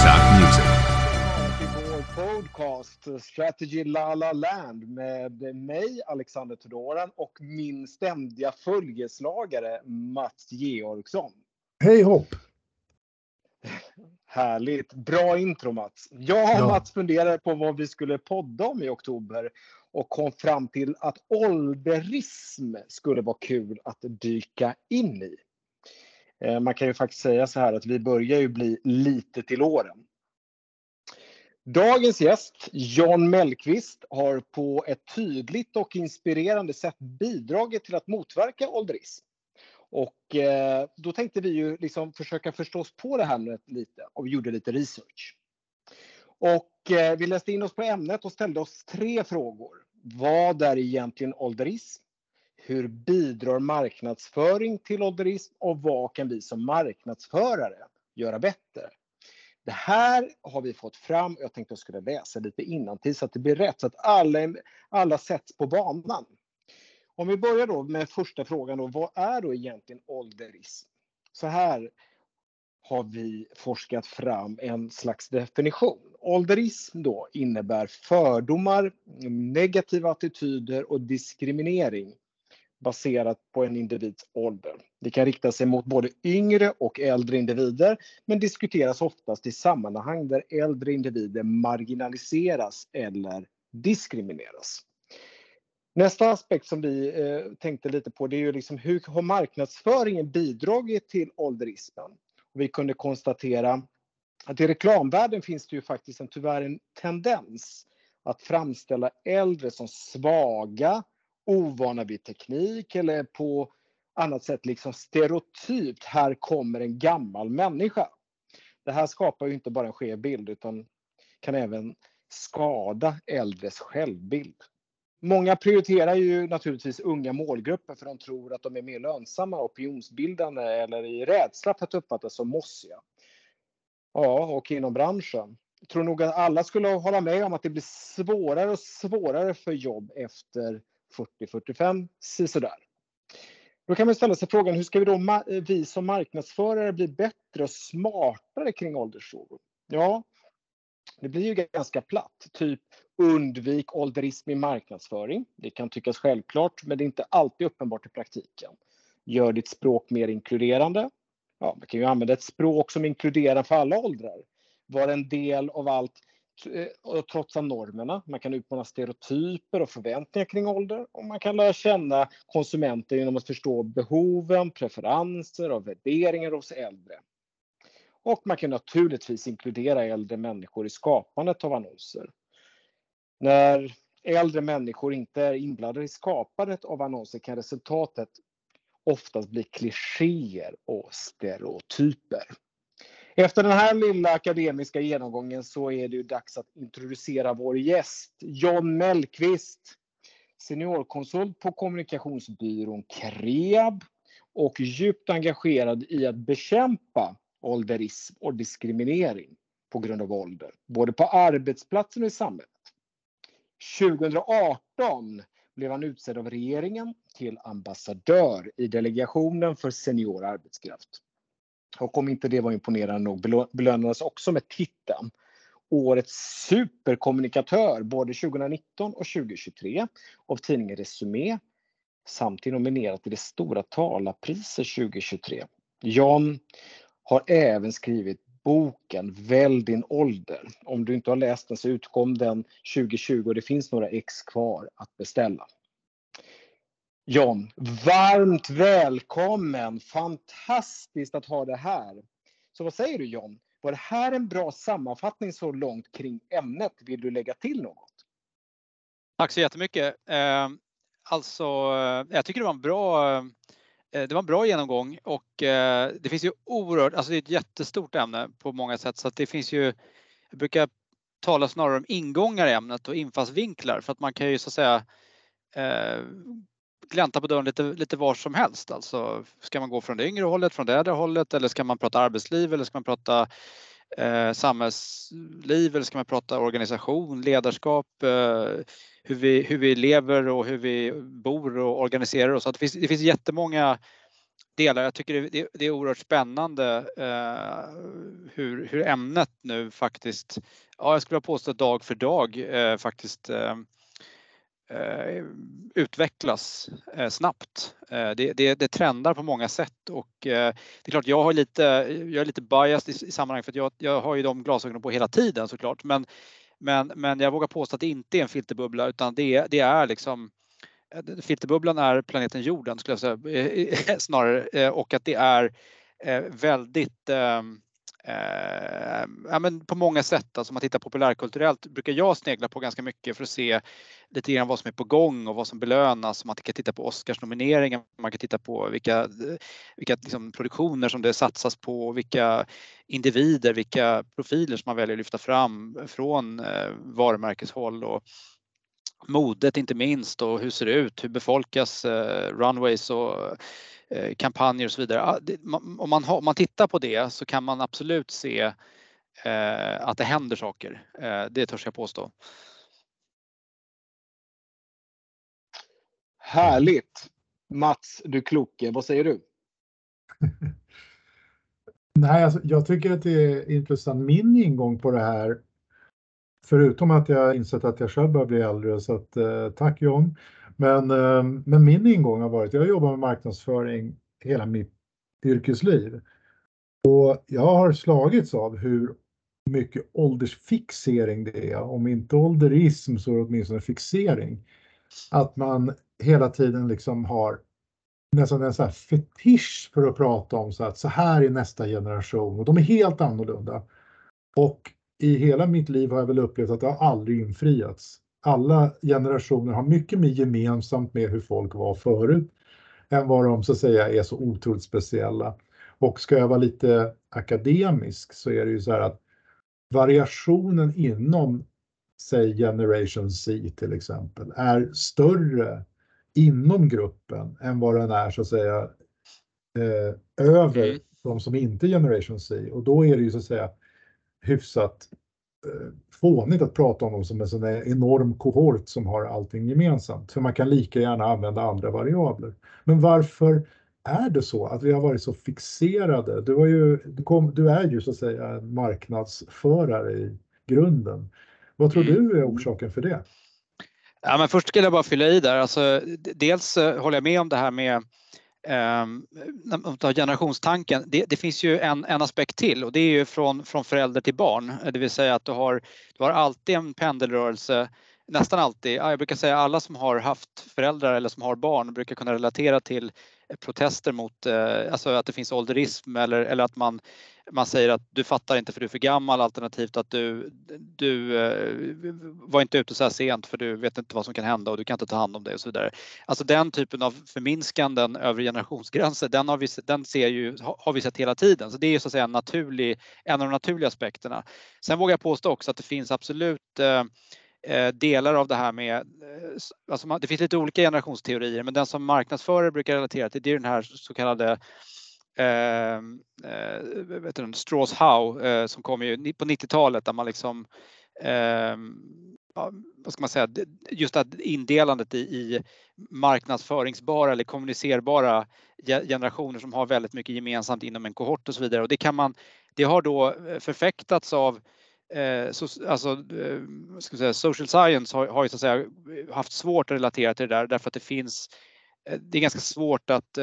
Talk Music. Till vår podcast Strategy La La Land med mig, Alexander Theodoran, och min ständiga följeslagare Mats Georgsson. Hej hopp! Härligt. Bra intro, Mats. Jag och Mats funderade på vad vi skulle podda om i oktober och kom fram till att ålderism skulle vara kul att dyka in i. Man kan ju faktiskt säga så här att vi börjar ju bli lite till åren. Dagens gäst, John Mellqvist, har på ett tydligt och inspirerande sätt bidragit till att motverka ålderism. Och då tänkte vi ju liksom försöka förstå oss på det här lite, och vi gjorde lite research. Och vi läste in oss på ämnet och ställde oss 3 frågor. Vad är egentligen ålderism? Hur bidrar marknadsföring till ålderism? Och vad kan vi som marknadsförare göra bättre? Det här har vi fått fram. Jag tänkte jag skulle läsa lite innantill så att det blir rätt. Så att alla sätts på banan. Om vi börjar då med första frågan då. Vad är då egentligen ålderism? Så här har vi forskat fram en slags definition. Ålderism då innebär fördomar, negativa attityder och diskriminering baserat på en individs ålder. Det kan rikta sig mot både yngre och äldre individer, men diskuteras oftast i sammanhang där äldre individer marginaliseras eller diskrimineras. Nästa aspekt som vi tänkte lite på, det är ju liksom hur har marknadsföringen bidragit till ålderismen? Och vi kunde konstatera att i reklamvärlden finns det ju faktiskt tyvärr en tendens att framställa äldre som svaga, ovana vid teknik eller på annat sätt liksom stereotypt, här kommer en gammal människa. Det här skapar ju inte bara en skev bild utan kan även skada äldres självbild. Många prioriterar ju naturligtvis unga målgrupper för de tror att de är mer lönsamma, opinionsbildande eller i rädsla för att uppfattas som mossiga. Ja, och inom branschen. Jag tror nog att alla skulle hålla med om att det blir svårare och svårare för jobb efter 40-45 sådär. Då kan man ställa sig frågan, hur ska vi som marknadsförare bli bättre och smartare kring åldersfrågor? Ja, det blir ju ganska platt. Typ undvik ålderism i marknadsföring. Det kan tyckas självklart, men det är inte alltid uppenbart i praktiken. Gör ditt språk mer inkluderande. Ja, man kan ju använda ett språk som inkluderar för alla åldrar. Var en del av allt och trotsa normerna. Man kan utmana stereotyper och förväntningar kring ålder. Och man kan lära känna konsumenter genom att förstå behoven, preferenser och värderingar hos äldre. Och man kan naturligtvis inkludera äldre människor i skapandet av annonser. När äldre människor inte är inblandade i skapandet av annonser kan resultatet oftast bli klichéer och stereotyper. Efter den här lilla akademiska genomgången så är det ju dags att introducera vår gäst, John Mellqvist, seniorkonsult på kommunikationsbyrån Kreab och djupt engagerad i att bekämpa ålderism och diskriminering på grund av ålder, både på arbetsplatsen och i samhället. 2018 blev han utsedd av regeringen till ambassadör i delegationen för senior arbetskraft. Och om inte det var imponerande nog belönades också med titeln Årets superkommunikatör både 2019 och 2023 av tidningen Resumé samt nominerat till det stora talarpriset 2023. John har även skrivit boken Välj din ålder. Om du inte har läst den så utkom den 2020 och det finns några ex kvar att beställa. John, varmt välkommen. Fantastiskt att ha det här. Så vad säger du, John? Var det här en bra sammanfattning så långt kring ämnet? Vill du lägga till något? Tack så jättemycket. Jag tycker det var en bra genomgång och det finns ju alltså det är ett jättestort ämne på många sätt, så att det finns ju, jag brukar tala snarare om ingångar i ämnet och infallsvinklar, för att man kan ju så att säga glänta på dörren lite var som helst. Alltså ska man gå från det yngre hållet, från det äldre hållet, eller ska man prata arbetsliv, eller ska man prata samhällsliv, eller ska man prata organisation, ledarskap, hur vi lever och hur vi bor och organiserar oss. Så att det finns jättemånga delar. Jag tycker det är oerhört spännande hur ämnet nu faktiskt, jag skulle påstå dag för dag faktiskt utvecklas snabbt. Det trendar på många sätt och det är klart jag är lite biased i sammanhanget för att jag har ju de glasögonen på hela tiden såklart, men jag vågar påstå att det inte är en filterbubbla utan det är liksom filterbubblan är planeten jorden skulle jag säga snarare och att det är väldigt ja, men på många sätt, alltså om man tittar populärkulturellt brukar jag snegla på ganska mycket för att se lite grann vad som är på gång och vad som belönas. Man kan titta på Oscarsnomineringen, man kan titta på vilka liksom produktioner som det satsas på, vilka individer, vilka profiler som man väljer att lyfta fram från varumärkeshåll och modet inte minst och hur ser det ut, hur befolkas runways och kampanjer och så vidare. Om man tittar på det så kan man absolut se att det händer saker. Det törs jag påstå. Härligt! Mats, du kloke, vad säger du? Nej, alltså, jag tycker att det är intressant. Min ingång på det här, förutom att jag insett att jag själv börjar bli äldre, så att tack John. Men min ingång har varit, jag jobbar med marknadsföring hela mitt yrkesliv. Och jag har slagits av hur mycket åldersfixering det är. Om inte ålderism så åtminstone fixering. Att man hela tiden liksom har nästan en så här fetisch för att prata om så att så här är nästa generation. Och de är helt annorlunda. Och i hela mitt liv har jag väl upplevt att det har aldrig infriats. Alla generationer har mycket mer gemensamt med hur folk var förut än vad de så att säga är så otroligt speciella. Och ska jag vara lite akademisk så är det ju så här att variationen inom, säg Generation C till exempel, är större inom gruppen än vad den är så att säga över de som inte är Generation C. Och då är det ju så att säga hyfsat fånigt att prata om dem som en sån enorm kohort som har allting gemensamt. För man kan lika gärna använda andra variabler. Men varför är det så att vi har varit så fixerade? Du är ju så att säga en marknadsförare i grunden. Vad tror du är orsaken för det? Ja, men först skulle jag bara fylla i där. Alltså, dels håller jag med om det här med generationstanken. Det finns ju en aspekt till och det är ju från förälder till barn. Det vill säga att du har alltid en pendelrörelse. Nästan alltid. Jag brukar säga alla som har haft föräldrar eller som har barn brukar kunna relatera till protester mot alltså att det finns ålderism eller att man säger att du fattar inte för du är för gammal, alternativt att du var inte ute så här sent för du vet inte vad som kan hända och du kan inte ta hand om det och så vidare. Alltså den typen av förminskanden över generationsgränser, den har vi sett hela tiden. Så det är ju så att säga en av de naturliga aspekterna. Sen vågar jag påstå också att det finns absolut delar av det här med, alltså det finns lite olika generationsteorier, men den som marknadsförare brukar relatera till det är den här så kallade Straws How som kom ju på 90-talet där man liksom vad ska man säga, just att indelandet i marknadsföringsbara eller kommunicerbara generationer som har väldigt mycket gemensamt inom en kohort och så vidare, och det har då förfäktats av ska säga, social science har ju så att säga haft svårt att relatera till det där därför att det är ganska svårt att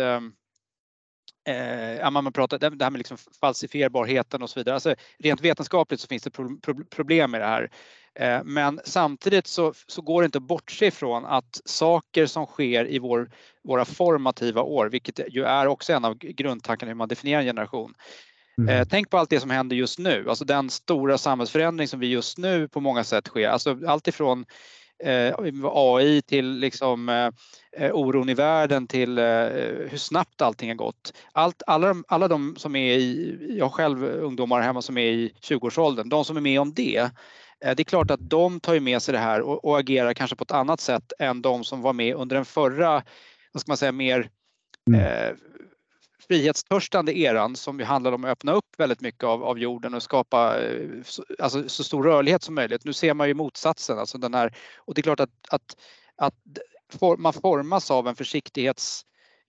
man pratar det här med liksom falsifierbarheten och så vidare. Alltså, rent vetenskapligt så finns det problem med det här. Men samtidigt så går det inte att bortse ifrån att saker som sker i våra formativa år, vilket ju är också en av grundtankarna hur man definierar en generation. Tänk på allt det som händer just nu, alltså den stora samhällsförändring som vi just nu på många sätt sker. Alltså allt ifrån AI till liksom oron i världen till hur snabbt allting har gått. Alla de som är jag har själv ungdomar hemma som är i 20-årsåldern, de som är med om det är klart att de tar ju med sig det här och agerar kanske på ett annat sätt än de som var med under den förra, vad ska man säga, mer frihetstörstande eran som ju handlar om att öppna upp väldigt mycket av jorden och skapa alltså, så stor rörlighet som möjligt. Nu ser man ju motsatsen, alltså den här, och det är klart att man formas av en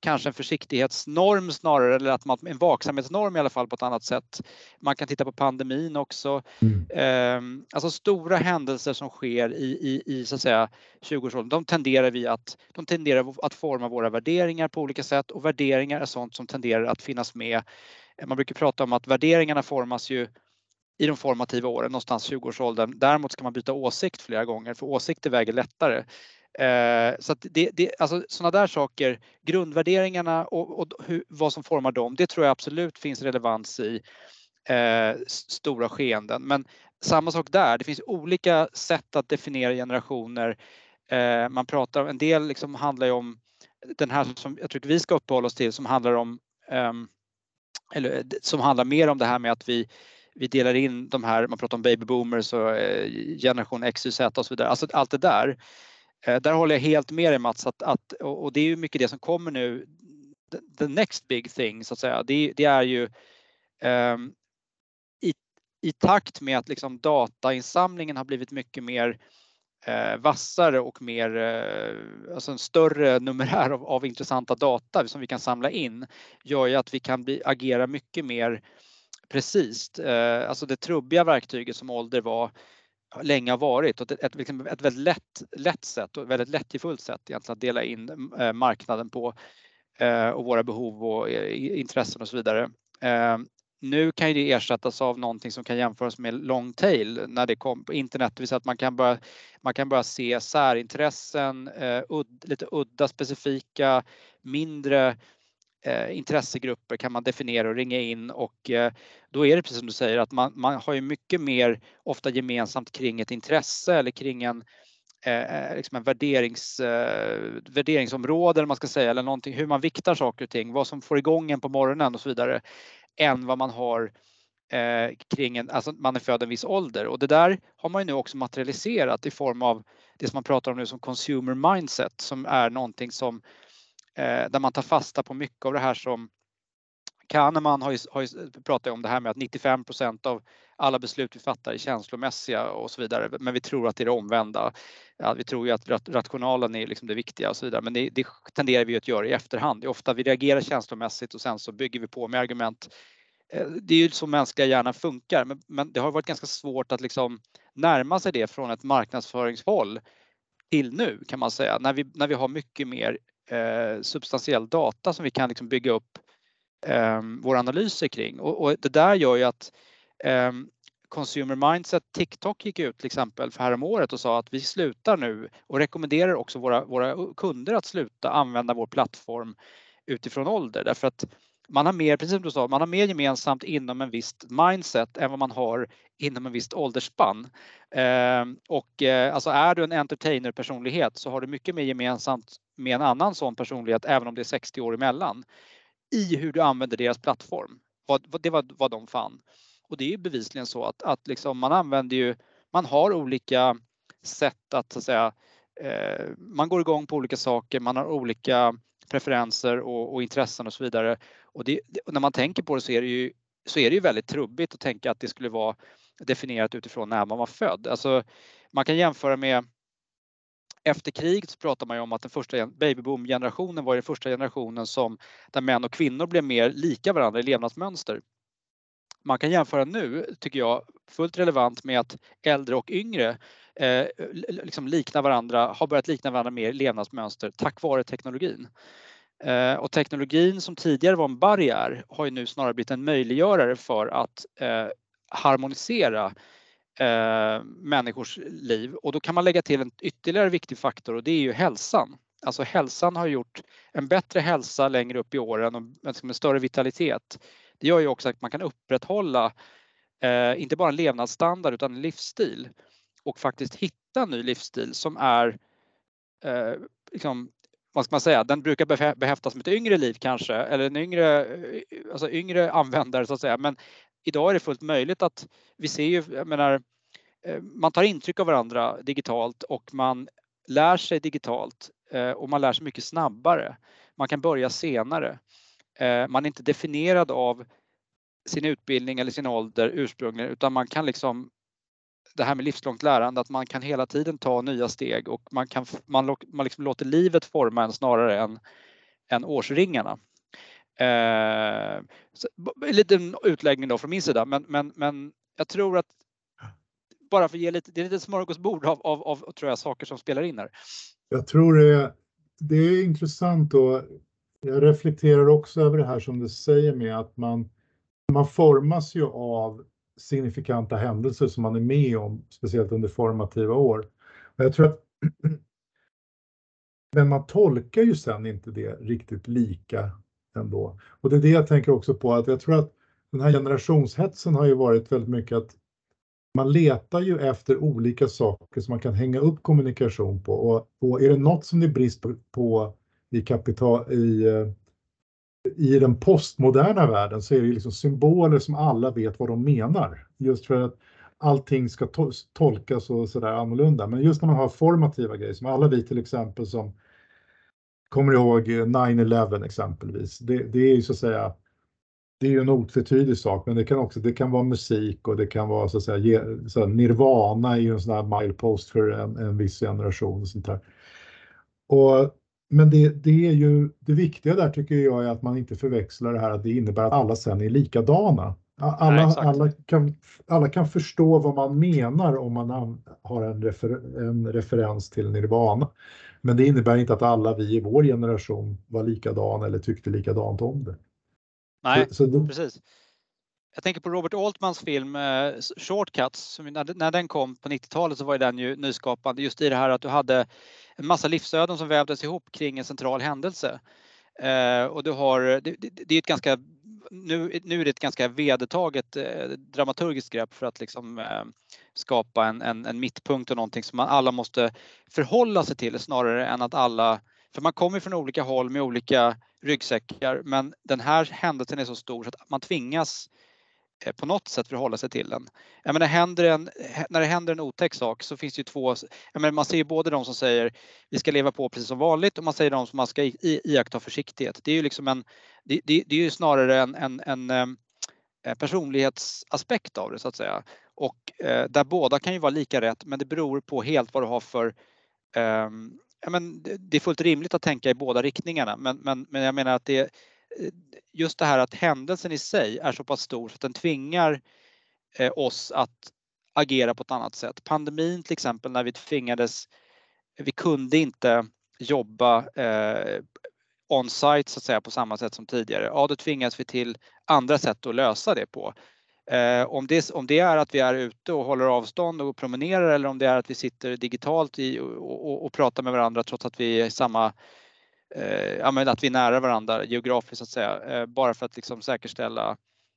kanske en försiktighetsnorm snarare, eller att man en vaksamhetsnorm i alla fall på ett annat sätt. Man kan titta på pandemin också. Alltså stora händelser som sker i så att säga 20-årsåldern, de tenderar att forma våra värderingar på olika sätt, och värderingar är sånt som tenderar att finnas med. Man brukar prata om att värderingarna formas ju i de formativa åren, någonstans 20-årsåldern. Däremot ska man byta åsikt flera gånger, för åsikter väger lättare. Så att alltså sådana där saker, grundvärderingarna och vad som formar dem, det tror jag absolut finns relevans i stora skeenden. Men samma sak där, det finns olika sätt att definiera generationer. Man pratar, en del liksom handlar ju om den här som jag tror vi ska uppehålla oss till, som handlar om eller som handlar mer om det här med att vi delar in de här, man pratar om baby boomers och generation X, Y, Z och så vidare. Alltså allt det där. Där håller jag helt med dig, Mats, och det är ju mycket det som kommer nu. The next big thing så att säga, det är ju i takt med att liksom datainsamlingen har blivit mycket mer vassare och mer, alltså en större numerär av intressanta data som vi kan samla in, gör ju att vi kan agera mycket mer precis. Alltså det trubbiga verktyget som ålder länge har varit, och ett väldigt lätt sätt och väldigt lättjefullt sätt egentligen att dela in marknaden på och våra behov och intressen och så vidare. Nu kan det ersättas av någonting som kan jämföras med long tail när det kom på internet, det vill säga att man kan börja se särintressen, lite udda, specifika, mindre intressegrupper kan man definiera och ringa in, och då är det precis som du säger att man har ju mycket mer ofta gemensamt kring ett intresse eller kring en liksom en värderingsområde, eller man ska säga, eller någonting, hur man viktar saker och ting, vad som får igång en på morgonen och så vidare, än vad man har kring alltså man är född en viss ålder. Och det där har man ju nu också materialiserat i form av det som man pratar om nu som consumer mindset, som är någonting som där man tar fasta på mycket av det här som Kahneman har ju pratat om, det här med att 95% av alla beslut vi fattar är känslomässiga och så vidare, men vi tror att det är det omvända. Ja, vi tror ju att rationalen är liksom det viktiga och så vidare, men det tenderar vi att göra i efterhand. Det är ofta vi reagerar känslomässigt och sen så bygger vi på med argument. Det är ju så mänskliga hjärnan funkar, men det har varit ganska svårt att liksom närma sig det från ett marknadsföringshåll till nu, kan man säga, när vi har mycket mer substantiell data som vi kan liksom bygga upp våra analyser kring, och det där gör ju att consumer mindset, TikTok gick ut till exempel för häromåret och sa att vi slutar nu, och rekommenderar också våra kunder att sluta använda vår plattform utifrån ålder, därför att man har mer, precis som du sa, man har mer gemensamt inom en visst mindset än vad man har inom en visst åldersspann. Alltså är du en entertainer-personlighet så har du mycket mer gemensamt med en annan sån personlighet, även om det är 60 år emellan, i hur du använder deras plattform. Det var vad de fann. Och det är ju bevisligen så att liksom man har olika sätt att så att säga, man går igång på olika saker, man har olika preferenser och intressen och så vidare. Och när man tänker på det så är det ju väldigt trubbigt att tänka att det skulle vara definierat utifrån när man var född. Alltså man kan jämföra med efter kriget, så pratar man ju om att den första babyboom-generationen var den första generationen där män och kvinnor blev mer lika varandra i levnadsmönster. Man kan jämföra nu, tycker jag, fullt relevant med att äldre och yngre liksom har börjat likna varandra mer i levnadsmönster tack vare teknologin. Och teknologin som tidigare var en barriär har ju nu snarare blivit en möjliggörare för att harmonisera människors liv, och då kan man lägga till en ytterligare viktig faktor, och det är ju hälsan. Alltså hälsan har gjort en bättre hälsa längre upp i åren och med större vitalitet. Det gör ju också att man kan upprätthålla inte bara en levnadsstandard utan en livsstil, och faktiskt hitta en ny livsstil som är liksom, vad ska man säga, den brukar behäftas med ett yngre liv kanske, eller en yngre användare så att säga, men idag är det fullt möjligt att vi ser ju, jag menar, man tar intryck av varandra digitalt och man lär sig digitalt, och man lär sig mycket snabbare. Man kan börja senare. Man är inte definierad av sin utbildning eller sin ålder ursprungligen, utan man kan liksom, det här med livslångt lärande, att man kan hela tiden ta nya steg, och man liksom låter livet forma en snarare än årsringarna. En liten utläggning då från min sida, men jag tror att bara för att ge lite, det är lite smörgåsbord av tror jag, saker som spelar in här. Jag tror det är intressant och jag reflekterar också över det här som du säger med att man formas ju av signifikanta händelser som man är med om, speciellt under formativa år. Och jag tror att men man tolkar ju sen inte det riktigt lika ändå. Och det är det jag tänker också på, att jag tror att den här generationshetsen har ju varit väldigt mycket att man letar ju efter olika saker som man kan hänga upp kommunikation på. Och är det något som det är brist på i den postmoderna världen, så är det liksom symboler som alla vet vad de menar. Just för att allting ska tolkas och sådär annorlunda. Men just när man har formativa grejer, som alla vi till exempel som kommer ihåg 9/11 exempelvis. Det är ju så att säga, det är ju en otvetydig sak, men det kan vara musik och det kan vara så att säga, Nirvana är ju en sån här milepost för en viss generation och sånt där. Men det är ju, det viktiga där tycker jag är att man inte förväxlar det här att det innebär att alla sen är likadana. Alla kan förstå vad man menar om man har en referens till Nirvana. Men det innebär inte att alla vi i vår generation var likadana eller tyckte likadant om det. Nej, precis. Jag tänker på Robert Altmans film Shortcuts, som när den kom på 90-talet så var den ju nyskapande just i det här att du hade en massa livsöden som vävdes ihop kring en central händelse. Och du har, det är ett ganska, nu är det ett ganska vedertaget dramaturgiskt grepp för att liksom skapa en mittpunkt och någonting som man alla måste förhålla sig till snarare än att alla, för man kommer från olika håll med olika ryggsäckar, men den här händelsen är så stor så att man tvingas på något sätt förhålla sig till den. Jag menar, när det händer en otäck sak så finns det ju två, jag menar, man ser ju både de som säger vi ska leva på precis som vanligt och man säger de som man ska iaktta försiktighet. Det är ju liksom det är ju snarare en personlighetsaspekt av det så att säga. Och där båda kan ju vara lika rätt, men det beror på helt vad du har för det är fullt rimligt att tänka i båda riktningarna, men jag menar att just det här att händelsen i sig är så pass stor så att den tvingar oss att agera på ett annat sätt. Pandemin till exempel, när vi kunde inte jobba on-site så att säga på samma sätt som tidigare. Ja, då tvingas vi till andra sätt att lösa det på. Om det är att vi är ute och håller avstånd och promenerar, eller om det är att vi sitter digitalt och pratar med varandra trots att vi är att vi är nära varandra geografiskt så att säga, bara för att liksom säkerställa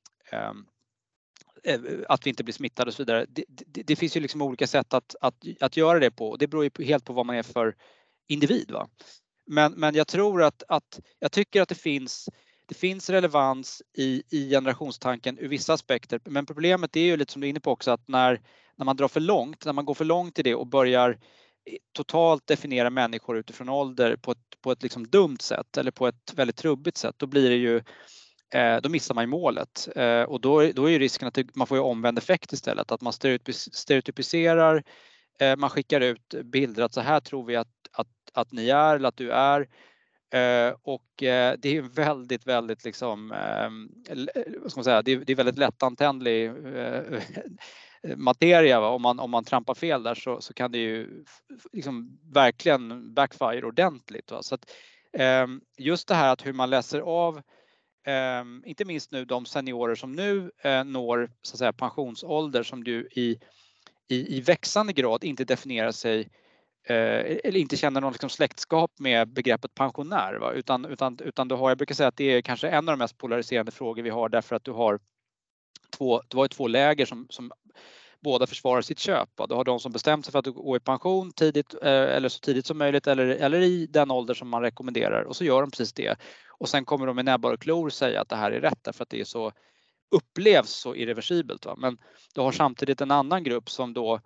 att vi inte blir smittade och så vidare. Det finns ju liksom olika sätt att göra det på, och det beror ju helt på vad man är för individ, va? Men jag tror att jag tycker att det finns relevans i generationstanken ur vissa aspekter, men problemet är ju lite som du är inne på också, att när man när man går för långt i det och börjar totalt definiera människor utifrån ålder på ett liksom dumt sätt eller på ett väldigt trubbigt sätt, då blir det ju då missar man ju målet, och då är ju risken att man får ju omvänd effekt istället, att man stereotypiserar, man skickar ut bilder att så här tror vi att ni är eller att du är, och det är ju väldigt, väldigt liksom vad ska man säga, det är väldigt lättantändlig materia, va? Om man trampar fel där så kan det ju liksom verkligen backfire ordentligt, va? Så att just det här att hur man läser av inte minst nu de seniorer som nu når så att säga pensionsålder, som du i växande grad inte definierar sig eller inte känner någon liksom släktskap med begreppet pensionär, va? Utan du har, jag brukar säga att det är kanske en av de mest polariserande frågor vi har, därför att du har två läger som båda försvarar sitt köp. Du har de som bestämt sig för att gå i pension tidigt eller så tidigt som möjligt eller i den ålder som man rekommenderar, och så gör de precis det. Och sen kommer de med näbbar och klor säga att det här är rätt därför att det är så, upplevs så irreversibelt, va? Men du har samtidigt en annan grupp som då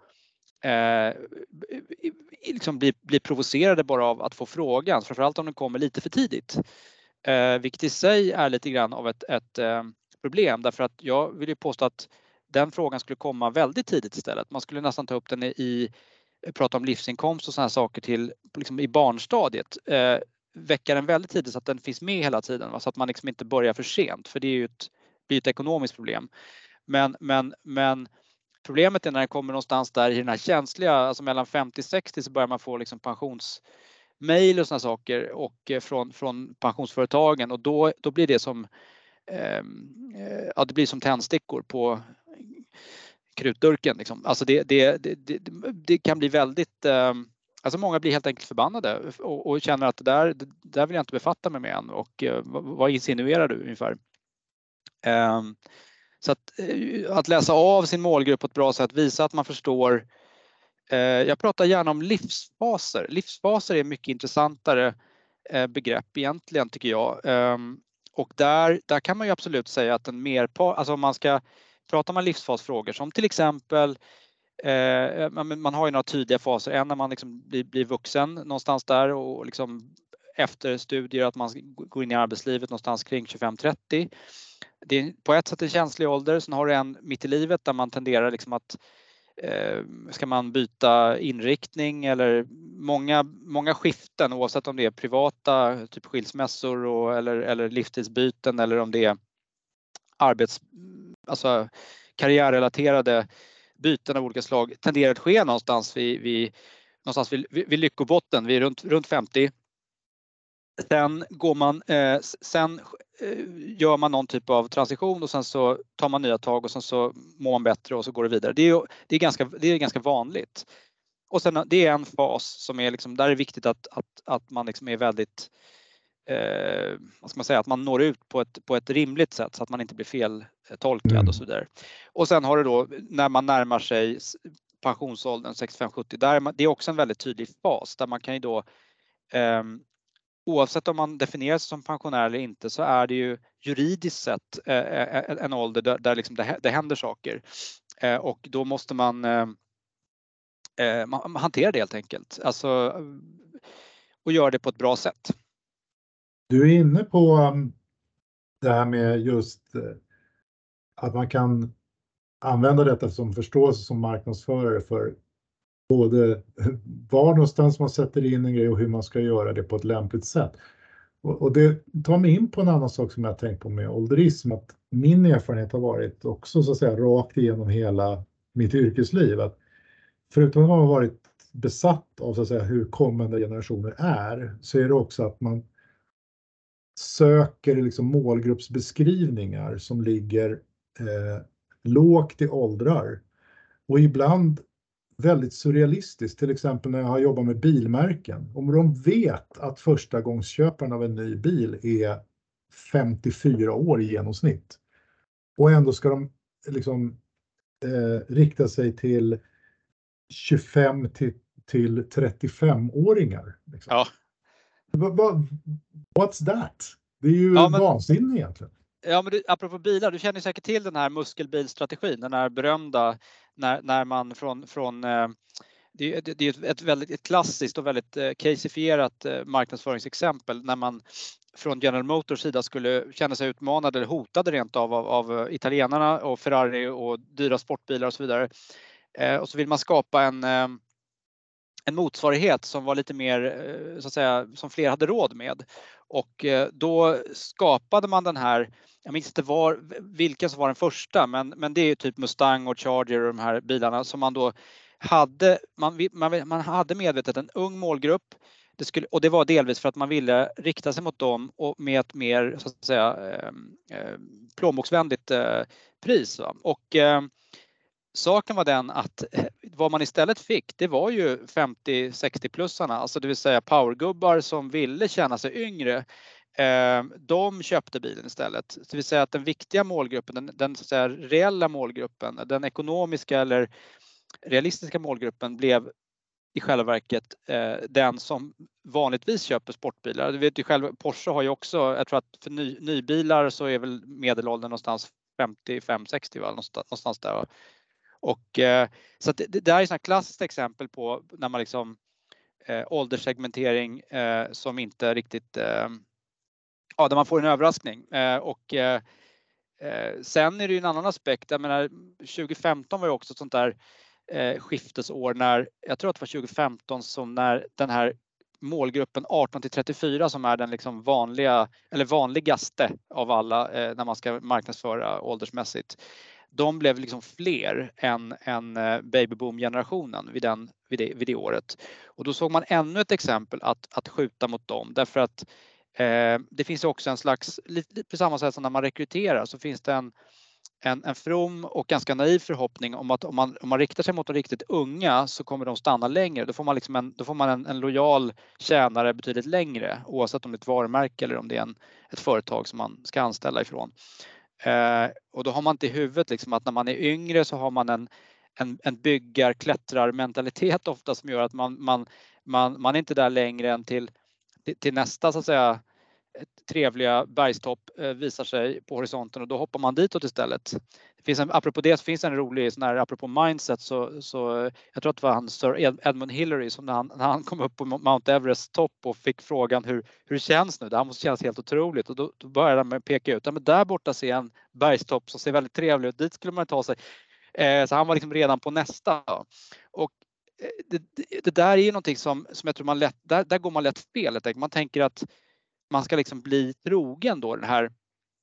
liksom blir provocerade bara av att få frågan, framförallt om den kommer lite för tidigt. Vilket i sig är lite grann av ett problem, därför att jag vill ju påstå att den frågan skulle komma väldigt tidigt istället. Man skulle nästan ta upp den prata om livsinkomst och sådana här saker till liksom i barnstadiet. väcka den väldigt tidigt så att den finns med hela tiden. Va? Så att man liksom inte börjar för sent, för det är ju blir ett ekonomiskt problem. Men problemet är när det kommer någonstans där i den här känsliga, alltså mellan 50-60 så börjar man få liksom pensionsmail och sådana saker och från pensionsföretagen, och då blir det som det blir som tändstickor på krutdurken liksom. Alltså det kan bli väldigt alltså många blir helt enkelt förbannade och känner att det där vill jag inte befatta mig med än, och vad insinuerar du ungefär? Så att läsa av sin målgrupp på ett bra sätt, visa att man förstår. Jag pratar gärna om livsfaser. Livsfaser är mycket intressantare begrepp egentligen, tycker jag. Och där kan man ju absolut säga att alltså om man ska prata om livsfasfrågor som till exempel man har ju några tydliga faser. En när man liksom blir vuxen någonstans där, och liksom efter studier att man går in i arbetslivet någonstans kring 25-30. Det är på ett sätt en känslig ålder. Sen har du en mitt i livet där man tenderar liksom att ska man byta inriktning, eller många skiften, oavsett om det är privata typ skilsmässor eller livstidsbyten, eller om det är alltså karriärrelaterade byten av olika slag, tenderar att ske någonstans vid lyckobotten, vid runt 50. Sen gör man någon typ av transition och sen så tar man nya tag och sen så mår man bättre och så går det vidare. Det är ganska vanligt. Och sen det är en fas som är liksom, där är det viktigt att man liksom är väldigt vad ska man säga, att man når ut på ett rimligt sätt så att man inte blir feltolkad och så vidare. Och sen har du då när man närmar sig pensionsåldern 65-70, det är också en väldigt tydlig fas där man kan ju då oavsett om man definierar sig som pensionär eller inte, så är det ju juridiskt sett en ålder där liksom det händer saker. Och då måste man hantera det helt enkelt. Alltså, och göra det på ett bra sätt. Du är inne på det här med just att man kan använda detta som förståelse som marknadsförare för både var någonstans man sätter in en grej och hur man ska göra det på ett lämpligt sätt. Och det tar mig in på en annan sak som jag tänkt på med ålderism, att min erfarenhet har varit också så att säga rakt igenom hela mitt yrkesliv, att förutom att man har varit besatt av så att säga hur kommande generationer är, så är det också att man söker liksom målgruppsbeskrivningar som ligger lågt i åldrar och ibland väldigt surrealistiskt. Till exempel när jag har jobbat med bilmärken. Om de vet att första gångsköparen av en ny bil är 54 år i genomsnitt och ändå ska de liksom rikta sig till 25 till 35-åringar. Liksom. Ja. What's that? Det är ju vansinne egentligen. Ja, men apropå bilar, du känner säkert till den här muskelbilstrategin, den här berömda när man från det är ett klassiskt och väldigt casifierat marknadsföringsexempel när man från General Motors sida skulle känna sig utmanade eller hotade rent av italienarna och Ferrari och dyra sportbilar och så vidare. Och så vill man skapa en motsvarighet som var lite mer så att säga som fler hade råd med, och då skapade man den här, jag minns inte vilken som var den första, men det är typ Mustang och Charger och de här bilarna som man då hade, man hade medvetet en ung målgrupp. Och det var delvis för att man ville rikta sig mot dem och med ett mer så att säga plånboksvänligt pris. Va? Och saken var den att vad man istället fick, det var ju 50-60-plussarna, alltså det vill säga powergubbar som ville känna sig yngre. De köpte bilen istället. Så det vill säga att den viktiga målgruppen, den så att säga, reella målgruppen, den ekonomiska eller realistiska målgruppen blev i själva verket den som vanligtvis köper sportbilar. Du vet ju själv, Porsche har ju också, jag tror att för nybilar så är väl medelåldern någonstans 55-60, någonstans där. Va? Och så att det där är ett klassiskt exempel på när man liksom ålderssegmentering som inte riktigt där man får en överraskning. Och sen är det ju en annan aspekt. Jag menar 2015 var ju också ett sånt där skiftesår när, jag tror att det var 2015 som när den här målgruppen 18 till 34 som är den liksom vanliga eller vanligaste av alla när man ska marknadsföra åldersmässigt. De blev liksom fler än babyboom-generationen vid det året. Och då såg man ännu ett exempel att skjuta mot dem, därför att det finns också en slags, lite på samma sätt som när man rekryterar, så finns det en from och ganska naiv förhoppning om att om man riktar sig mot de riktigt unga så kommer de stanna längre. Då får man en lojal tjänare betydligt längre, oavsett om det är ett varumärke eller om det är ett företag som man ska anställa ifrån. Och då har man inte i huvudet liksom att när man är yngre så har man en byggar-klättrar-mentalitet ofta, som gör att man är inte där längre än till nästa, så att säga, trevliga bergstopp visar sig på horisonten, och då hoppar man ditåt istället. Apropå det så finns en rolig sån här, apropå mindset, så jag tror att det var han Sir Edmund Hillary som när han kom upp på Mount Everest topp och fick frågan hur det känns nu. Det här måste kännas helt otroligt, och då började han med att peka ut, men där borta ser en bergstopp som ser väldigt trevlig ut, dit skulle man ta sig. Så han var liksom redan på nästa. Och det där är ju någonting som jag tror man lätt, där går man lätt fel. Man tänker att man ska liksom bli trogen då den här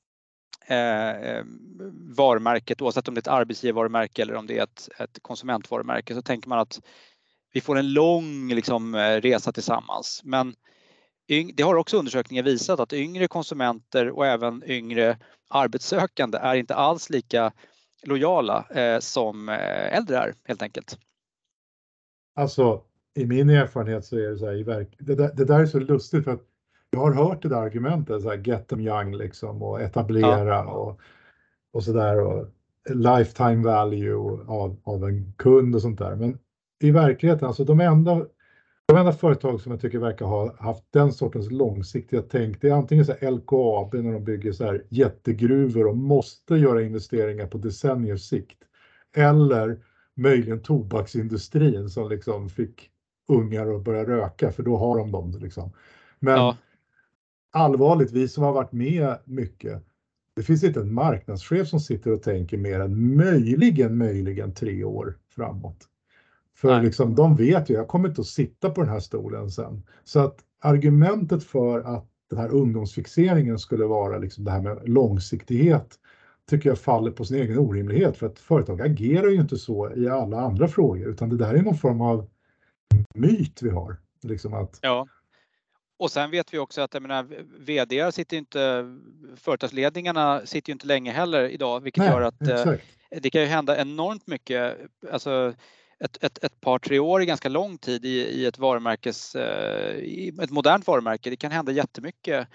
varumärket, oavsett om det är ett arbetsgivarvarumärke eller om det är ett konsumentvarumärke, så tänker man att vi får en lång liksom resa tillsammans. Men det har också undersökningar visat att yngre konsumenter och även yngre arbetssökande är inte alls lika lojala som äldre är, helt enkelt. Alltså, i min erfarenhet så är det så här, det där är så lustigt, för att jag har hört det där argumentet, så här, get them young liksom, och etablera och så där, och lifetime value av en kund och sånt där. Men i verkligheten, alltså de enda företag som jag tycker verkar ha haft den sortens långsiktiga tänk, det är antingen så här LKAB när de bygger så här jättegruvor och måste göra investeringar på decenniers sikt, eller möjligen tobaksindustrin som liksom fick ungar att börja röka, för då har de dem liksom. Men allvarligt, vi som har varit med mycket, det finns inte en marknadschef som sitter och tänker mer än möjligen 3 år framåt. För liksom, de vet ju, jag kommer inte att sitta på den här stolen sen. Så att argumentet för att den här ungdomsfixeringen skulle vara liksom det här med långsiktighet, tycker jag faller på sin egen orimlighet. För att företag agerar ju inte så i alla andra frågor, utan det där är någon form av myt vi har. Liksom att... Ja. Och sen vet vi också att vd sitter inte, företagsledningarna sitter ju inte länge heller idag, vilket gör att det kan ju hända enormt mycket. Alltså ett par, 3 år är ganska lång tid i ett varumärkes, i ett modernt varumärke. Det kan hända jättemycket.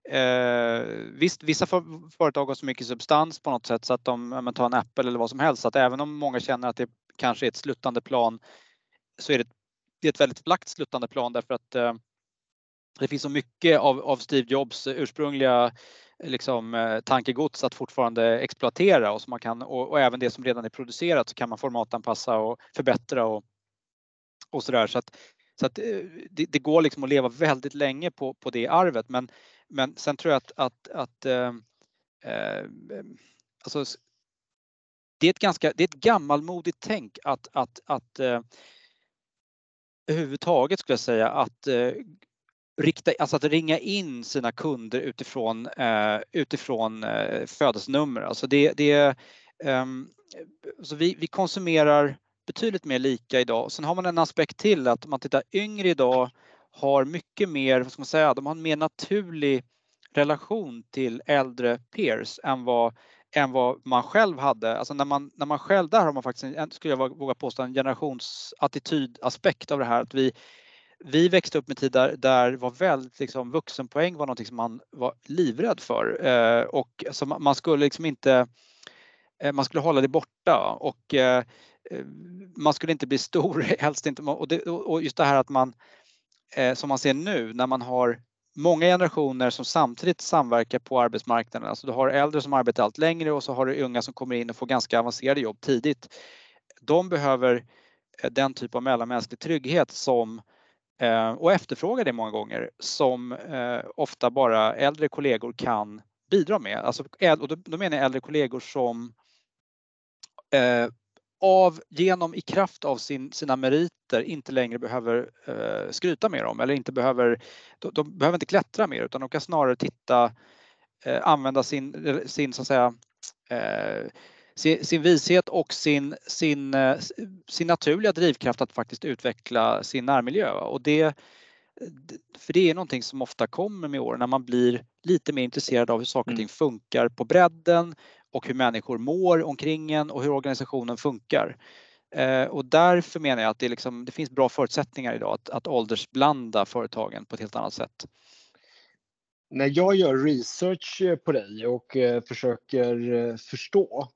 Visst, vissa företag har så mycket substans på något sätt så att de tar en Apple eller vad som helst. Så att även om många känner att det kanske är ett sluttande plan, så är det ett väldigt flackt sluttande plan, därför att det finns så mycket av Steve Jobs ursprungliga liksom, tankegods att fortfarande exploatera, och, så man kan, och även det som redan är producerat så kan man formatanpassa och förbättra och sådär. Så att det går liksom att leva väldigt länge på det arvet. Men sen tror jag att alltså, det är ett gammalmodigt tänk att överhuvudtaget, skulle jag säga, att att ringa in sina kunder utifrån födelsenummer. Alltså så vi konsumerar betydligt mer lika idag. Sen har man en aspekt till, att om man tittar yngre idag har mycket mer, vad ska man säga, de har en mer naturlig relation till äldre peers än vad man själv hade. Alltså när man själv, där har man faktiskt, skulle jag våga påstå, en generationsattitydaspekt av det här, att vi växte upp med tid där var väldigt liksom, vuxenpoäng var någonting som man var livrädd för, och så man skulle liksom inte, man skulle hålla det borta, och man skulle inte bli stor, helst inte, och just det här att man, som man ser nu när man har många generationer som samtidigt samverkar på arbetsmarknaden. Alltså du har äldre som arbetar allt längre, och så har du unga som kommer in och får ganska avancerade jobb tidigt. De behöver den typ av mellanmänsklig trygghet som, och efterfrågar det många gånger, som ofta bara äldre kollegor kan bidra med. Alltså, och då menar jag äldre kollegor som genom i kraft av sina meriter inte längre behöver skryta med dem eller inte behöver, de behöver inte klättra mer utan de kan snarare använda sin så att säga sin vishet och sin naturliga drivkraft att faktiskt utveckla sin närmiljö. Och för det är någonting som ofta kommer med åren när man blir lite mer intresserad av hur saker och ting funkar på bredden och hur människor mår omkring en och hur organisationen funkar. Och därför menar jag att det finns bra förutsättningar idag att åldersblanda företagen på ett helt annat sätt. När jag gör research på dig och försöker förstå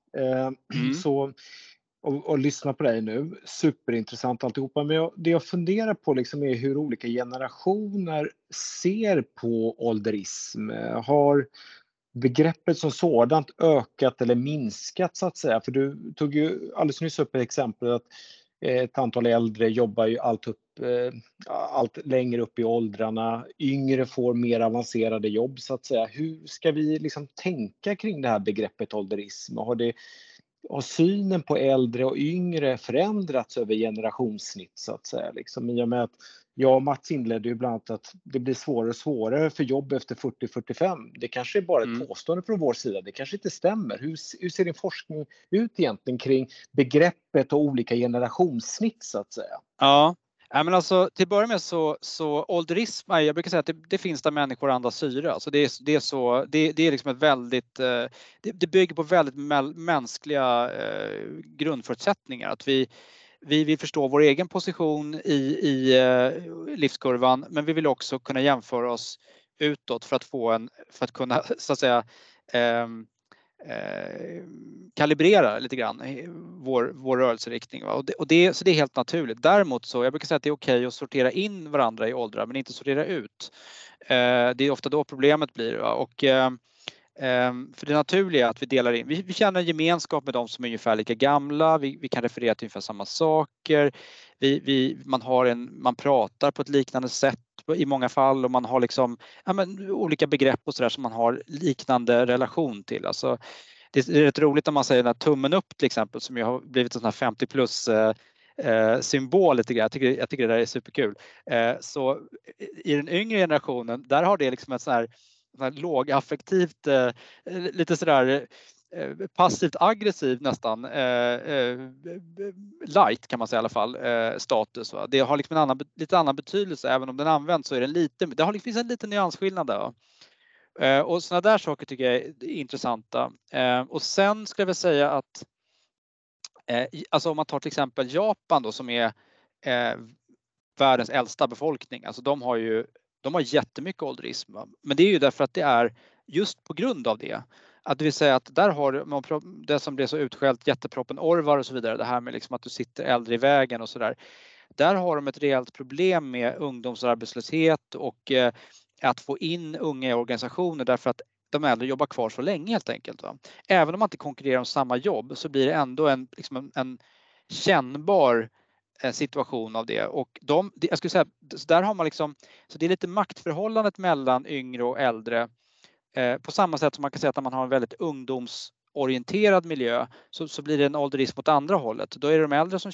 och lyssna på dig nu, superintressant alltihopa. Men det jag funderar på liksom är hur olika generationer ser på ålderism. Har begreppet som sådant ökat eller minskat så att säga? För du tog ju alldeles nyss upp ett exempel att ett antal äldre jobbar ju allt längre upp i åldrarna. Yngre får mer avancerade jobb så att säga. Hur ska vi liksom tänka kring det här begreppet ålderism? Har synen på äldre och yngre förändrats över generationssnitt så att säga? Liksom, i och med att jag och Mats inledde ju bland annat att det blir svårare och svårare för jobb efter 40-45. Det kanske är bara ett påstående från vår sida. Det kanske inte stämmer. Hur ser din forskning ut egentligen kring begreppet och olika generationssnitt så att säga? Ja. Men alltså, till att börja med så ålderism, jag brukar säga att det finns där människor andas syre. Alltså det är liksom ett väldigt, det bygger på väldigt mänskliga grundförutsättningar. Att vi vill förstå vår egen position i livskurvan, men vi vill också kunna jämföra oss utåt för att kunna så att säga kalibrera lite grann vår rörelseriktning. Va? Så det är helt naturligt. Däremot så, jag brukar säga att det är okej att sortera in varandra i åldrar men inte sortera ut. Det är ofta då problemet blir. Va? Och för det naturliga är att vi delar in. Vi känner en gemenskap med de som är ungefär lika gamla. Vi kan referera till ungefär samma saker. Man pratar på ett liknande sätt i många fall och man har liksom olika begrepp och sådär som man har liknande relation till. Alltså, det är rätt roligt när man säger den här tummen upp till exempel som ju har blivit en sån här 50 plus symbol lite grann. Jag tycker det där är superkul. Så i den yngre generationen där har det liksom ett sån här lågaffektivt, lite sådär passivt aggressiv nästan, light kan man säga i alla fall, status. Va? Det har liksom en lite annan betydelse, även om den används så är den finns en liten nyansskillnad där. Va? Och sådana där saker tycker jag är intressanta. Och sen skulle jag väl säga att alltså om man tar till exempel Japan då som är världens äldsta befolkning, alltså de har jättemycket ålderism. Men det är ju därför att det är just på grund av det. Att det vill säga att där har man det som blev så utskällt, jätteproppen Orvar och så vidare, det här med liksom att du sitter äldre i vägen och så där. Där har de ett rejält problem med ungdomsarbetslöshet och att få in unga i organisationer därför att de äldre jobbar kvar så länge helt enkelt. Va? Även om man inte konkurrerar om samma jobb så blir det ändå en kännbar situation av det. Och jag skulle säga, så där har man liksom, så det är lite maktförhållandet mellan yngre och äldre. På samma sätt som man kan säga att när man har en väldigt ungdomsorienterad miljö så blir det en ålderism åt andra hållet. Då är det de äldre som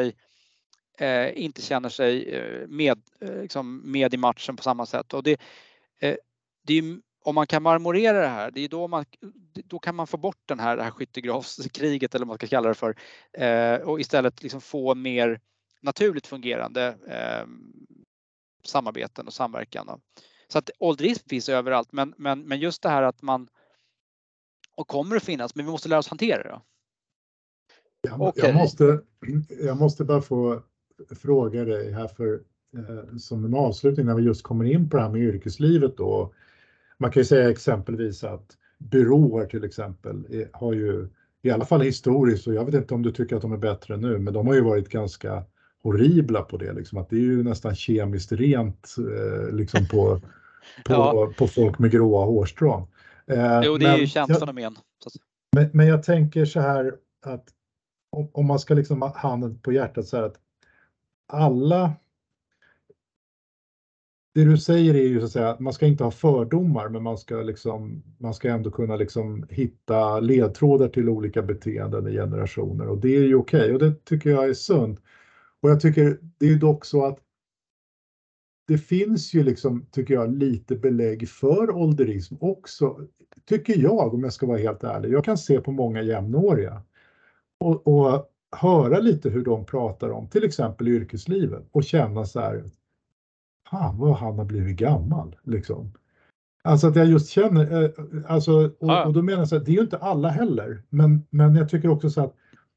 inte känner sig med i matchen på samma sätt. Och det är, om man kan marmorera det här, det är då kan man få bort det här skyttegravskriget eller vad man ska kalla det för, och istället liksom få mer naturligt fungerande samarbeten och samverkan. Så att ålderism finns överallt, men just det här att man och kommer att finnas, men vi måste lära oss hantera det. Jag måste bara få fråga dig här som en avslutning när vi just kommer in på det här med yrkeslivet då. Man kan ju säga exempelvis att byråer till exempel har ju i alla fall historiskt, och jag vet inte om du tycker att de är bättre nu, men de har ju varit ganska horribla på det liksom, att det är ju nästan kemiskt rent liksom på folk med gråa hårstrån. Jo, det är ju känt fenomen. Men jag tänker så här att om man ska liksom ha handen på hjärtat så här att det du säger är ju så att säga att man ska inte ha fördomar, men man ska ändå kunna liksom hitta ledtrådar till olika beteenden i generationer, och det är ju okej, och det tycker jag är sunt. Och jag tycker det är ju dock så att det finns ju liksom, tycker jag, lite belägg för ålderism också, tycker jag, om jag ska vara helt ärlig. Jag kan se på många jämnåriga och höra lite hur de pratar om till exempel yrkeslivet och känna så här, fan vad han har blivit gammal liksom. Alltså att jag just känner, alltså, och då menar jag så att det är ju inte alla heller, men jag tycker också så att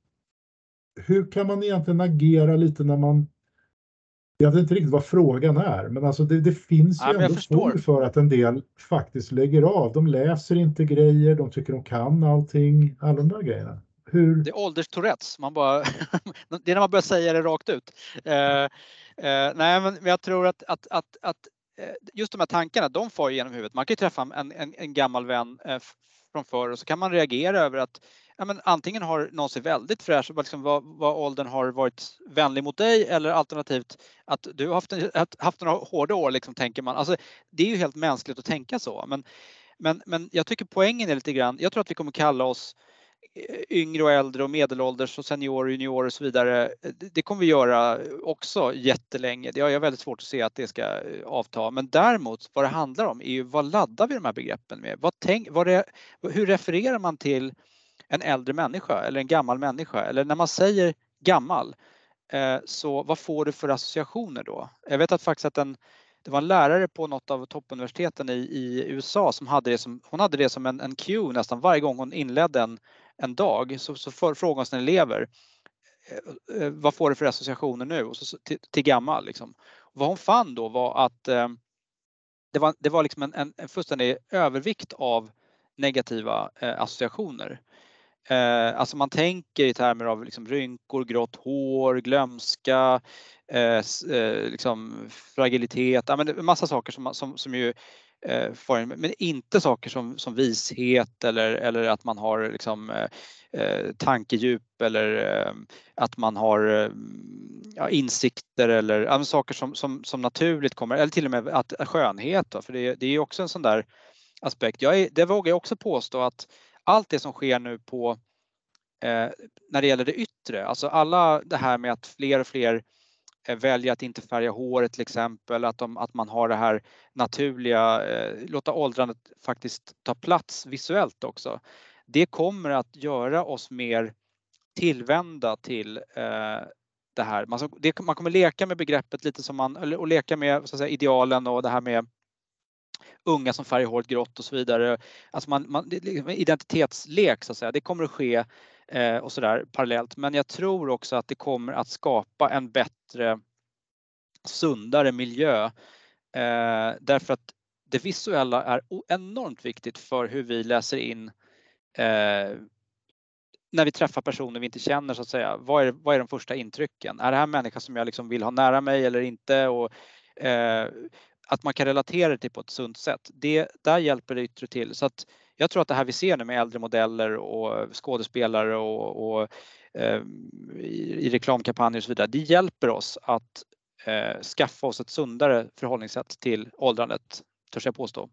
hur kan man egentligen agera lite när man, jag vet inte riktigt vad frågan är, men alltså det finns ju ändå fog för att en del faktiskt lägger av. De läser inte grejer, de tycker de kan allting, alla de där grejerna. Det är ålderstourettes, det är när man börjar säga det rakt ut. Nej, men jag tror att just de här tankarna, de får genom huvudet. Man kan ju träffa en gammal vän från förr och så kan man reagera över att antingen har någon sig väldigt fräsch, liksom vad åldern har varit vänlig mot dig, eller alternativt att du har haft några hårda år, liksom, tänker man. Alltså, det är ju helt mänskligt att tänka så. Men jag tycker poängen är lite grann, jag tror att vi kommer kalla oss yngre och äldre och medelålders och seniorer, juniorer och så vidare. Det kommer vi göra också jättelänge. Jag har väldigt svårt att se att det ska avta. Men däremot vad det handlar om är ju, vad laddar vi de här begreppen med? Hur refererar man till en äldre människa eller en gammal människa? Eller när man säger gammal, så vad får du för associationer då? Jag vet att faktiskt att det var en lärare på något av toppuniversiteten i USA som hon hade det som en cue nästan varje gång hon inledde en dag. Så frågade hon sina elever, vad får du för associationer nu? Och så till gammal liksom. Och vad hon fann då var att det var liksom en fullständig övervikt av negativa associationer. Alltså man tänker i termer av liksom rynkor, grått hår, glömska, liksom fragilitet, en massa saker som ju men inte saker som vishet eller att man har liksom tankedjup eller att man har insikter eller saker som naturligt kommer, eller till och med att skönhet då, för det är ju också en sån där aspekt. Det vågar jag också påstå att allt det som sker nu på när det gäller det yttre, alltså alla det här med att fler och fler väljer att inte färga håret till exempel, att man har det här naturliga, låta åldrandet faktiskt ta plats visuellt också. Det kommer att göra oss mer tillvända till det här. Man kommer leka med begreppet lite som och leka med så att säga, idealen och det här med unga som färgar håret grått och så vidare. Alltså identitetslek så att säga, det kommer att ske och så där parallellt. Men jag tror också att det kommer att skapa en bättre, sundare miljö. Därför att det visuella är enormt viktigt för hur vi läser in när vi träffar personer vi inte känner så att säga. Vad är de första intrycken? Är det här en människa som jag liksom vill ha nära mig eller inte? Och att man kan relatera det till på ett sunt sätt. Där hjälper det yttre till. Så att jag tror att det här vi ser nu med äldre modeller och skådespelare och i reklamkampanjer och så vidare, det hjälper oss att skaffa oss ett sundare förhållningssätt till åldrandet, törs jag påstå.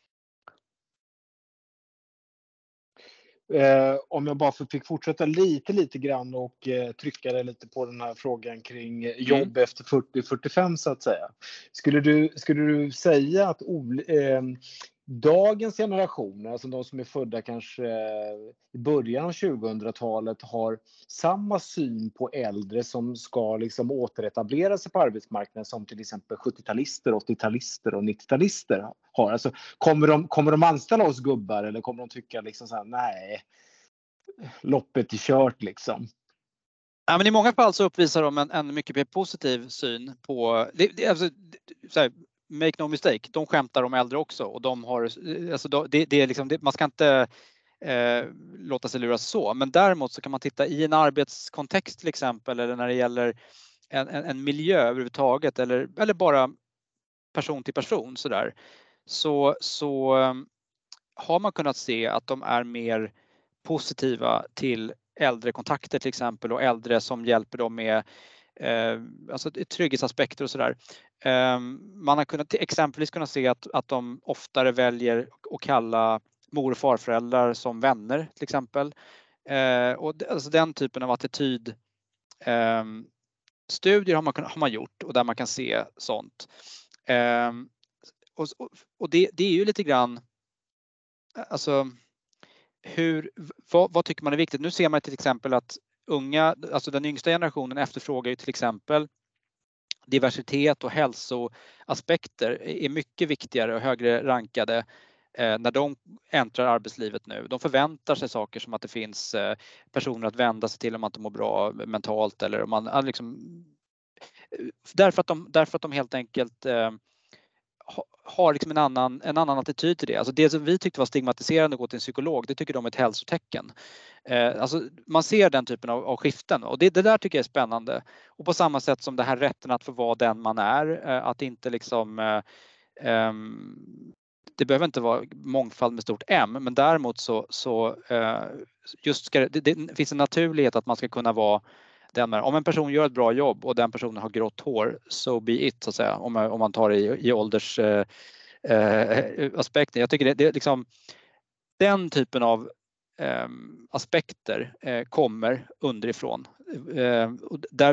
Om jag bara fick fortsätta lite grann och trycka det lite på den här frågan kring jobb efter 40-45 så att säga. Skulle du säga att dagens generationer, alltså de som är födda kanske i början av 2000-talet, har samma syn på äldre som ska liksom återetablera sig på arbetsmarknaden som till exempel 70-talister, 80-talister och 90-talister har? Alltså, kommer de anställa oss gubbar eller kommer de tycka liksom så här, nej, loppet är kört liksom? Ja, men i många fall så uppvisar de en mycket mer positiv syn på alltså, så här, make no mistake, de skämtar om äldre också och de har, alltså det är liksom, man ska inte låta sig luras så, men däremot så kan man titta i en arbetskontext till exempel, eller när det gäller en miljö överhuvudtaget eller bara person till person så har man kunnat se att de är mer positiva till äldre kontakter till exempel och äldre som hjälper dem med alltså trygghetsaspekter och sådär. Man har kunnat exempelvis kunna se att de oftare väljer att kalla mor- och farföräldrar som vänner till exempel. Och alltså den typen av attityd studier har man gjort och där man kan se sånt. Och det är ju lite grann, alltså vad tycker man är viktigt? Nu ser man till exempel att alltså den yngsta generationen efterfrågar ju till exempel diversitet och hälsoaspekter är mycket viktigare och högre rankade när de äntrar arbetslivet nu. De förväntar sig saker som att det finns personer att vända sig till om man inte mår bra mentalt eller om man liksom, därför att de helt enkelt har liksom en annan attityd till det. Alltså det som vi tyckte var stigmatiserande att gå till en psykolog, det tycker de är ett hälsotecken. Alltså man ser den typen av skiften och det där tycker jag är spännande. Och på samma sätt som det här rätten att få vara den man är, att inte liksom det behöver inte vara mångfald med stort M, men däremot så just det finns en naturlighet att man ska kunna vara den där. Om en person gör ett bra jobb och den personen har grått hår, so be it så att säga, om man tar i ålders aspekten. Jag tycker det är liksom den typen av aspekter kommer underifrån. Där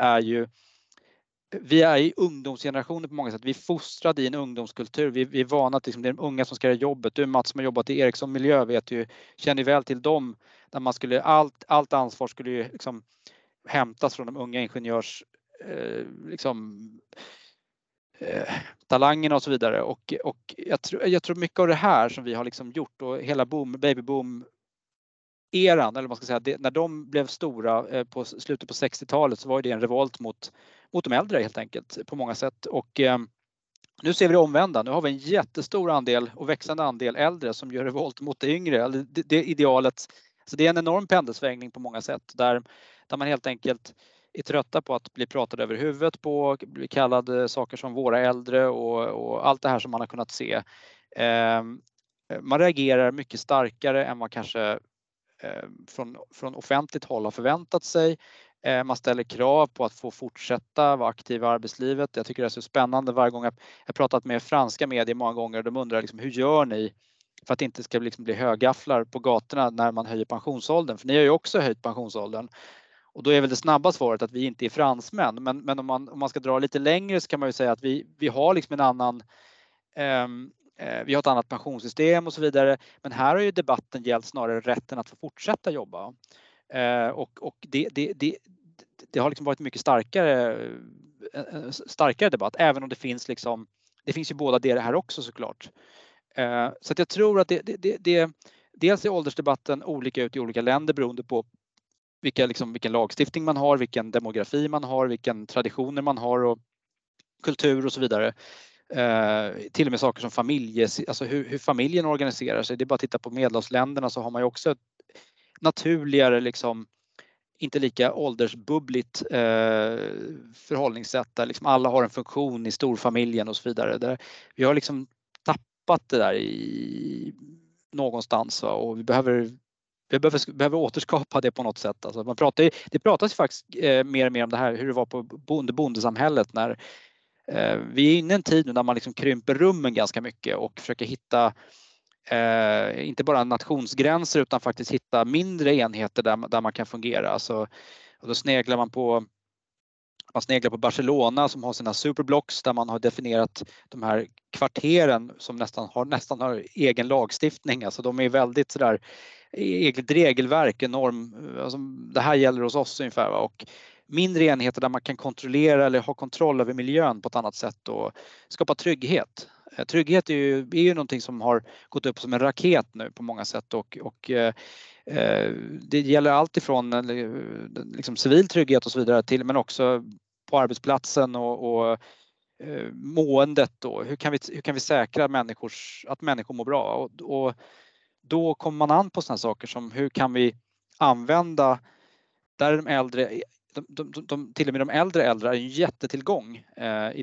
vi är i ungdomsgenerationen på många sätt. Vi är fostrade i en ungdomskultur. Vi är vana att liksom, det är de unga som ska göra jobbet. Du Mats som har jobbat i Ericsson miljö känner väl till dem. Där man skulle, allt ansvar skulle ju liksom hämtas från de unga ingenjörs talangerna och så vidare. Och jag tror mycket av det här som vi har liksom gjort och hela babyboom eran, eller man ska säga, när de blev stora på slutet på 60-talet så var det en revolt mot de äldre helt enkelt på många sätt. Och nu ser vi det omvända. Nu har vi en jättestor andel och växande andel äldre som gör revolt mot det yngre. Det idealet. Så det är en enorm pendelsvängning på många sätt där man helt enkelt är trötta på att bli pratad över huvudet på, bli kallad saker som våra äldre och allt det här som man har kunnat se. Man reagerar mycket starkare än vad kanske från offentligt håll har förväntat sig. Man ställer krav på att få fortsätta vara aktiv i arbetslivet. Jag tycker det är så spännande varje gång jag pratat med franska medier många gånger. De undrar liksom, hur gör ni för att det inte ska liksom bli högafflar på gatorna när man höjer pensionsåldern? För ni har ju också höjt pensionsåldern. Och då är väl det snabba svaret att vi inte är fransmän. Men om man ska dra lite längre så kan man ju säga att vi har liksom en annan vi har ett annat pensionssystem och så vidare. Men här har ju debatten gällt snarare rätten att få fortsätta jobba. Och det har liksom varit mycket starkare debatt, även om det finns ju båda det här också såklart. Så att jag tror att dels är åldersdebatten olika ut i olika länder beroende på vilken lagstiftning man har, vilken demografi man har, vilken traditioner man har och kultur och så vidare. Till och med saker som alltså hur familjen organiserar sig. Det är bara att titta på Medelhavsländerna så har man ju också ett naturligare liksom inte lika åldersbubbligt förhållningssätt där liksom alla har en funktion i storfamiljen och så vidare. Där vi har liksom tappat det där i någonstans och vi behöver återskapa det på något sätt. Alltså det pratas ju faktiskt mer och mer om det här hur det var på bondesamhället när vi är inne i en tid nu när man liksom krymper rummen ganska mycket och försöker hitta inte bara nationsgränser utan faktiskt hitta mindre enheter där man kan fungera. Alltså, och då sneglar man på Barcelona som har sina superblocks där man har definierat de här kvarteren som nästan har egen lagstiftning. Alltså de är väldigt sådär eget regelverk, alltså, det här gäller hos oss ungefär. Och mindre enheter där man kan kontrollera eller ha kontroll över miljön på ett annat sätt och skapa trygghet. Trygghet är ju någonting som har gått upp som en raket nu på många sätt och det gäller allt ifrån liksom civil trygghet och så vidare till men också på arbetsplatsen och måendet då. Hur kan vi säkra att människor mår bra och då kommer man an på sådana saker som hur kan vi använda där de äldre till och med de äldre är en jättetillgång i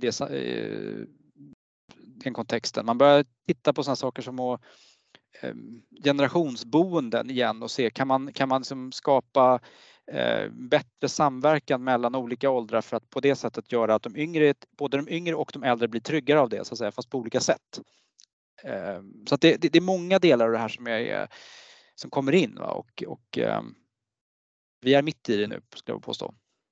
den kontexten. Man börjar titta på sådana saker som generationsboenden igen och se kan man liksom skapa bättre samverkan mellan olika åldrar för att på det sättet göra att både de yngre och de äldre blir tryggare av det så att säga, fast på olika sätt. Så att det är många delar av det här som kommer in, va? Och vi är mitt i det nu, ska jag påstå.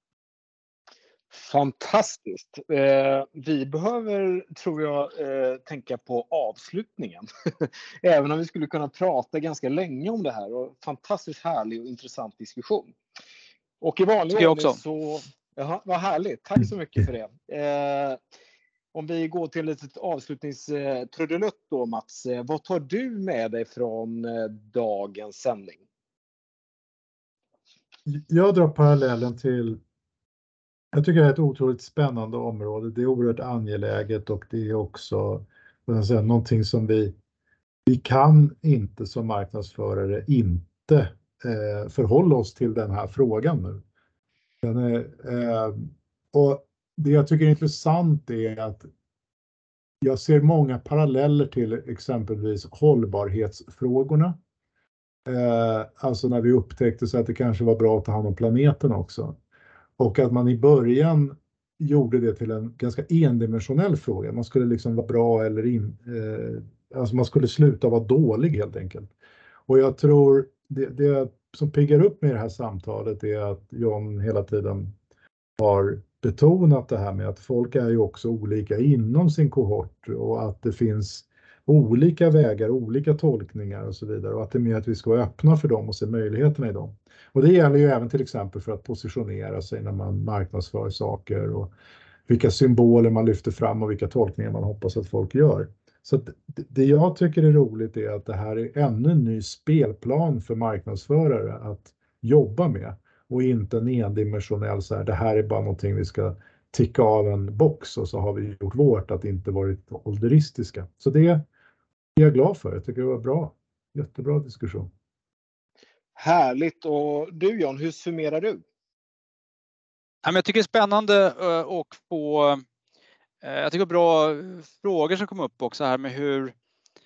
Fantastiskt. Vi behöver, tror jag, tänka på avslutningen. Även om vi skulle kunna prata ganska länge om det här. Och fantastiskt härlig och intressant diskussion. Och i vanlig ordning så... Jaha, vad härligt. Tack så mycket för det. Om vi går till ett litet avslutningstrudelutt då, Mats. Vad tar du med dig från dagens sändning? Jag drar parallellen till... Jag tycker det är ett otroligt spännande område. Det är oerhört angeläget och det är också någonting som vi kan inte som marknadsförare inte förhålla oss till den här frågan nu. Och det jag tycker är intressant är att jag ser många paralleller till exempelvis hållbarhetsfrågorna. Alltså när vi upptäckte så att det kanske var bra att ta hand om planeten också. Och att man i början gjorde det till en ganska endimensionell fråga. Man skulle liksom vara bra eller alltså man skulle sluta vara dålig helt enkelt. Och jag tror det som piggar upp med det här samtalet är att John hela tiden har betonat det här med att folk är ju också olika inom sin kohort och att det finns olika vägar, olika tolkningar och så vidare. Och att det är mer att vi ska vara öppna för dem och se möjligheterna i dem. Och det gäller ju även till exempel för att positionera sig när man marknadsför saker och vilka symboler man lyfter fram och vilka tolkningar man hoppas att folk gör. Så att det jag tycker är roligt är att det här är ännu en ny spelplan för marknadsförare att jobba med. Och inte en endimensionell så här, det här är bara någonting vi ska ticka av en box och så har vi gjort vårt att inte varit ålderistiska. Så det är jag glad för. Jag tycker det var bra. Jättebra diskussion. Härligt. Och du John, hur summerar du? Jag tycker det är spännande och få jag tycker bra frågor som kom upp också här med hur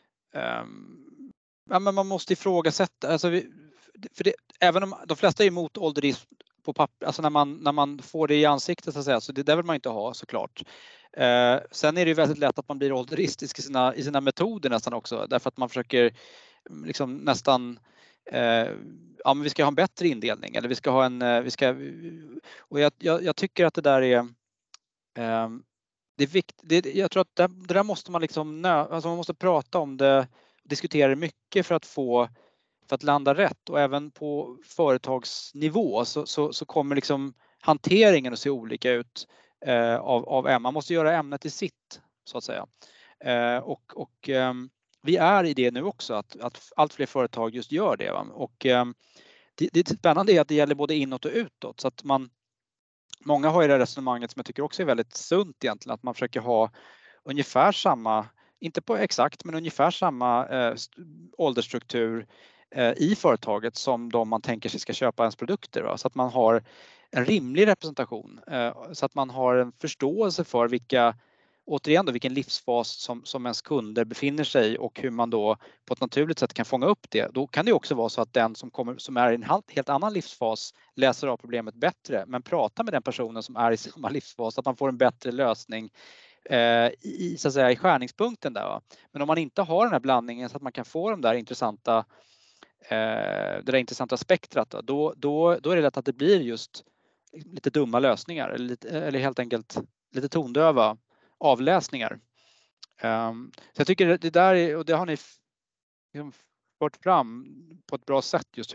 men man måste ifrågasätta. Alltså för det, även om de flesta är emot ålderism på papper, alltså när man får det i ansiktet så att säga, så det där vill man inte ha såklart. Sen är det ju väldigt lätt att man blir ålderistisk i sina metoder nästan också, därför att man försöker liksom nästan ja, men vi ska ha en bättre indelning eller vi ska ha och jag tycker att det där är det är viktigt. Jag tror att det där måste man liksom alltså man måste prata om det, diskutera det mycket för att landa rätt, och även på företagsnivå så kommer liksom hanteringen att se olika ut av ämnet. Man måste göra ämnet i sitt så att säga. Och vi är i det nu också att allt fler företag just gör det, va? Och det spännande är att det gäller både inåt och utåt, så att många har ju det resonemanget som jag tycker också är väldigt sunt egentligen, att man försöker ha ungefär samma, inte på exakt, men ungefär samma åldersstruktur i företaget som de man tänker sig ska köpa ens produkter, va? Så att man har en rimlig representation, så att man har en förståelse för vilken livsfas som ens kunder befinner sig i och hur man då på ett naturligt sätt kan fånga upp det. Då kan det också vara så att den som är i en helt annan livsfas läser av problemet bättre, men pratar med den personen som är i samma livsfas så att man får en bättre lösning så att säga i skärningspunkten där, va? Men om man inte har den här blandningen så att man kan få de där intressanta det där intressanta spektrat, då är det lätt att det blir just lite dumma lösningar eller helt enkelt lite tondöva avläsningar. Så jag tycker det där är, och det har ni liksom fört fram på ett bra sätt, just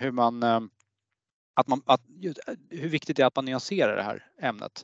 hur viktigt det är att man nyanserar det här ämnet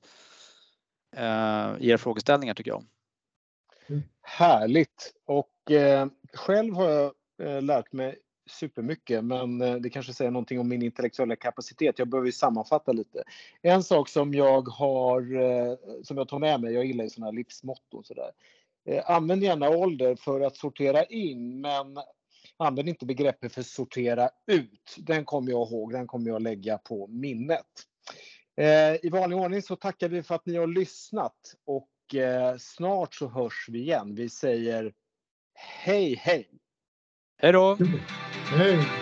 i era frågeställningar, tycker jag. Härligt. Och själv har jag lärt mig supermycket, men det kanske säger någonting om min intellektuella kapacitet. Jag behöver sammanfatta lite. En sak som jag tar med mig, jag gillar sådana här livsmotton så där. Använd gärna ålder för att sortera in, men använd inte begreppet för sortera ut. Den kommer jag ihåg, den kommer jag lägga på minnet. I vanlig ordning så tackar vi för att ni har lyssnat, och snart så hörs vi igen. Vi säger hej hej. Hej då. Hej.